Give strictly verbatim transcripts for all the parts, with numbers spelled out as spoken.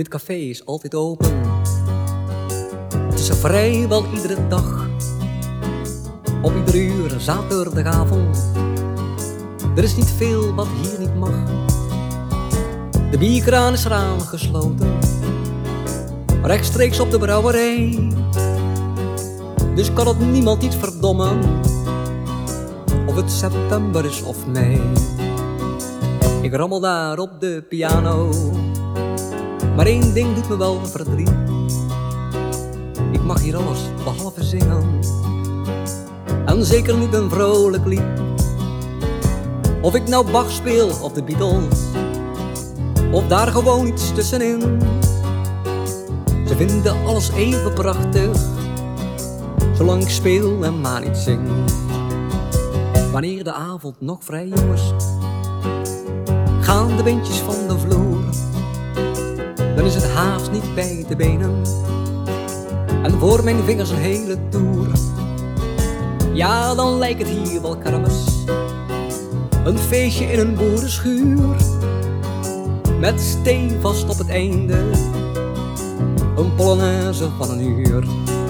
Dit café is altijd open. Het is er vrijwel iedere dag. Om ieder uur, zaterdagavond. Er is niet veel wat hier niet mag. De bierkraan is eraan gesloten, rechtstreeks op de brouwerij. Dus kan het niemand niet verdommen of het september is of mei. Ik rammel daar op de piano, maar één ding doet me wel verdriet. Ik mag hier alles behalve zingen, en zeker niet een vrolijk lied. Of ik nou Bach speel of de Beatles, of daar gewoon iets tussenin. Ze vinden alles even prachtig, zolang ik speel en maar niet zing. Wanneer de avond nog vrij jong is, gaan de windjes van de vloer. Dan is het haast niet bij de benen, en voor mijn vingers een hele toer. Ja, dan lijkt het hier wel kermis, een feestje in een boerenschuur. Met steen vast op het einde, een polonaise van een uur.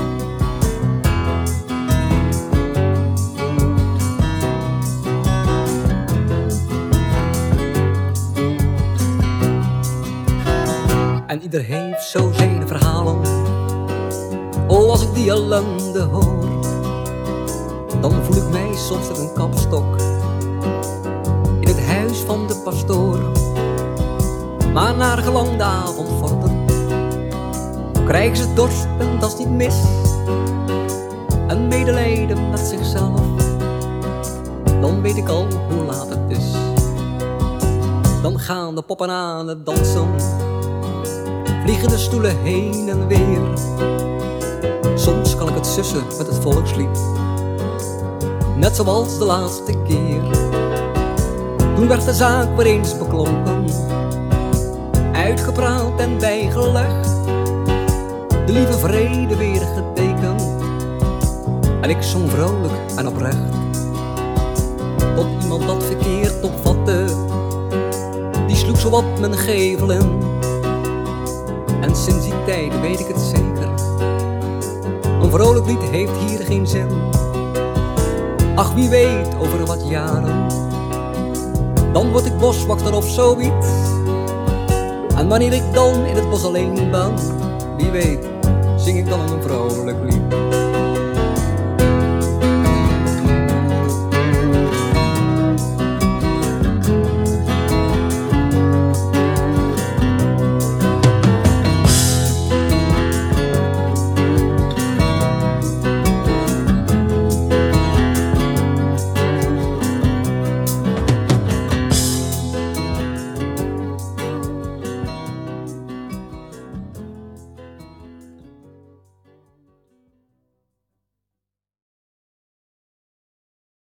En ieder heeft zo zijn verhalen. Oh, als ik die ellende hoor, dan voel ik mij soms als een kapstok in het huis van de pastoor. Maar naar gelang de avond vordert, krijgen ze dorst en dat is niet mis. En medelijden met zichzelf, dan weet ik al hoe laat het is. Dan gaan de poppen aan het dansen, vliegen de stoelen heen en weer. Soms kan ik het sussen met het volkslied, net zoals de laatste keer. Toen werd de zaak weer eens beklonken, uitgepraat en bijgelegd, de lieve vrede weer getekend, en ik zong vrolijk en oprecht. Tot iemand dat verkeerd opvatte, die sloeg zo op mijn gevel in. En sinds die tijd weet ik het zeker, een vrolijk lied heeft hier geen zin. Ach, wie weet over wat jaren, dan word ik boswachter of zoiets. En wanneer ik dan in het bos alleen ben, wie weet, zing ik dan een vrolijk lied.